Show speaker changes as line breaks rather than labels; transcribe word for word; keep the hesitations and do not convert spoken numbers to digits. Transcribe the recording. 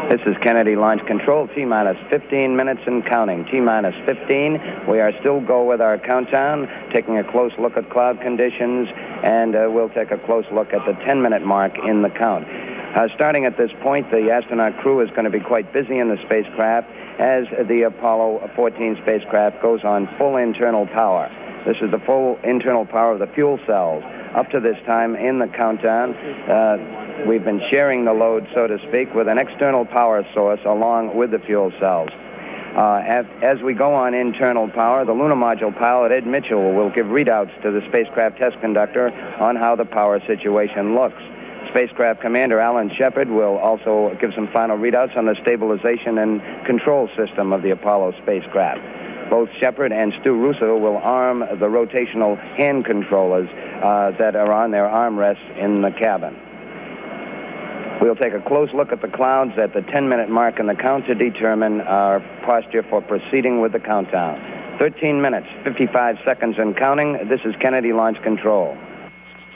This is Kennedy Launch Control, T-minus fifteen minutes and counting. T-minus fifteen. We are still go with our countdown, taking a close look at cloud conditions, and uh, we'll take a close look at the ten-minute mark in the count. Uh, starting at this point, the astronaut crew is going to be quite busy in the spacecraft as the Apollo fourteen spacecraft goes on full internal power. This is the full internal power of the fuel cells. Up to this time in the countdown, uh, we've been sharing the load, so to speak, with an external power source along with the fuel cells. Uh, as, as we go on internal power, the lunar module pilot, Ed Mitchell, will give readouts to the spacecraft test conductor on how the power situation looks. Spacecraft Commander Alan Shepard will also give some final readouts on the stabilization and control system of the Apollo spacecraft. Both Shepard and Stu Russo will arm the rotational hand controllers uh, that are on their armrests in the cabin. We'll take a close look at the clouds at the ten-minute mark in the count to determine our posture for proceeding with the countdown. thirteen minutes, fifty-five seconds and counting. This is Kennedy Launch Control.